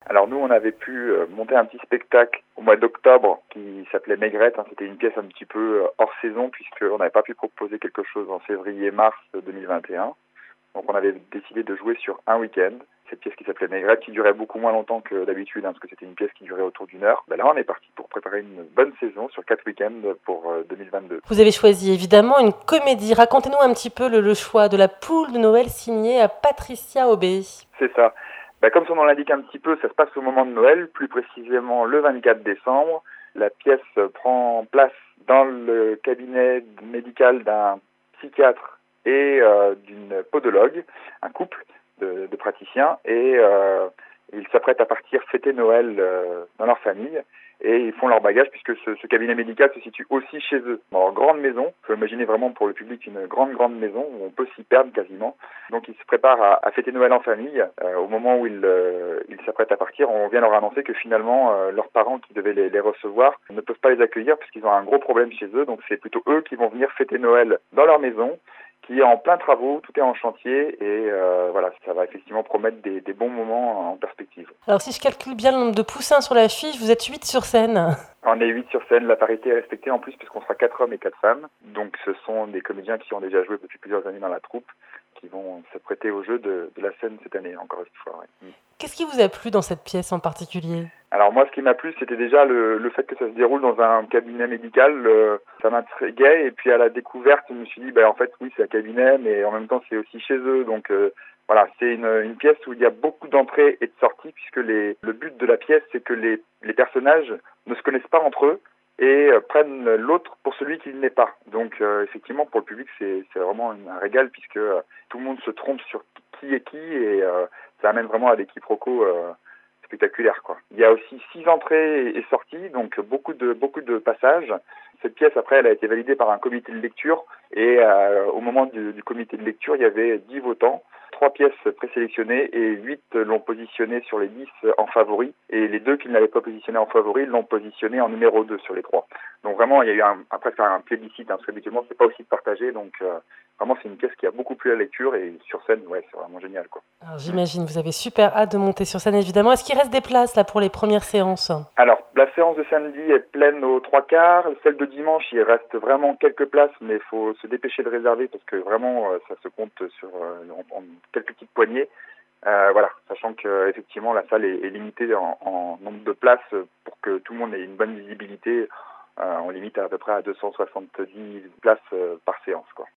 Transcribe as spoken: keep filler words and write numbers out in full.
Alors nous, on avait pu euh, monter un petit spectacle au mois d'octobre qui s'appelait Maigrette. Hein. C'était une pièce un petit peu euh, hors saison puisqu'on n'avait pas pu proposer quelque chose en février-mars deux mille vingt et un. Donc on avait décidé de jouer sur un week-end. Cette pièce qui s'appelait Maigrette, qui durait beaucoup moins longtemps que d'habitude, hein, parce que c'était une pièce qui durait autour d'une heure. Ben là, on est parti pour préparer une bonne saison sur quatre week-ends pour euh, deux mille vingt-deux. Vous avez choisi évidemment une comédie. Racontez-nous un petit peu le, le choix de la poule de Noël signée à Patricia Aubé. C'est ça. Ben, comme son nom l'indique un petit peu, ça se passe au moment de Noël, plus précisément le vingt-quatre décembre. La pièce prend place dans le cabinet médical d'un psychiatre et euh, d'une podologue, un couple de, de praticiens, et euh, ils s'apprêtent à partir fêter Noël euh, dans leur famille. Et ils font leur bagage puisque ce, ce cabinet médical se situe aussi chez eux, dans leur grande maison. Il faut imaginer vraiment pour le public une grande, grande maison où on peut s'y perdre quasiment. Donc ils se préparent à, à fêter Noël en famille. Euh, au moment où ils euh, ils s'apprêtent à partir, on vient leur annoncer que finalement euh, leurs parents qui devaient les, les recevoir ne peuvent pas les accueillir puisqu'ils ont un gros problème chez eux. Donc c'est plutôt eux qui vont venir fêter Noël dans leur maison, qui est en plein travaux, tout est en chantier et euh, voilà, ça va effectivement promettre des, des bons moments en perspective. Alors si je calcule bien le nombre de poussins sur l'affiche, vous êtes huit sur scène. On est huit sur scène, la parité est respectée en plus puisqu'on sera quatre hommes et quatre femmes. Donc ce sont des comédiens qui ont déjà joué depuis plusieurs années dans la troupe, qui vont se prêter au jeu de, de la scène cette année, encore une fois. Ouais. Qu'est-ce qui vous a plu dans cette pièce en particulier ? Alors moi, ce qui m'a plu, c'était déjà le, le fait que ça se déroule dans un cabinet médical. Euh, ça m'intriguait. Et puis à la découverte, je me suis dit, bah, en fait, oui, c'est un cabinet, mais en même temps, c'est aussi chez eux. Donc euh, voilà, c'est une, une pièce où il y a beaucoup d'entrées et de sorties, puisque les, le but de la pièce, c'est que les, les personnages ne se connaissent pas entre eux et euh, prennent l'autre pour celui qu'il n'est pas. Donc euh, effectivement, pour le public, c'est, c'est vraiment un régal, puisque euh, tout le monde se trompe sur qui est qui, et euh, ça amène vraiment à des quiproquos euh, spectaculaire, quoi. Il y a aussi six entrées et sorties, donc beaucoup de beaucoup de passages. Cette pièce, après, elle a été validée par un comité de lecture et euh, au moment du, du comité de lecture, il y avait dix votants, trois pièces présélectionnées et huit l'ont positionné sur les dix en favori et les deux qui ne l'avaient pas positionné en favori l'ont positionné en numéro deux sur les trois. Donc vraiment, il y a eu un, un presque un plébiscite, hein, parce qu'habituellement, c'est pas aussi partagé, donc euh, vraiment, c'est une pièce qui a beaucoup plu à la lecture et sur scène, ouais, c'est vraiment génial, quoi. Alors j'imagine, vous avez super hâte de monter sur scène évidemment. Est-ce qu'il reste des places là pour les premières séances ? Alors, la séance de samedi est pleine aux trois quarts. Celle de dimanche, il reste vraiment quelques places, mais il faut se dépêcher de réserver parce que vraiment, ça se compte sur euh, en, en quelques petites poignées. Euh, voilà, sachant que effectivement la salle est, est limitée en, en nombre de places pour que tout le monde ait une bonne visibilité. Euh, on limite à, à peu près à deux cent soixante-dix places euh, par séance, quoi.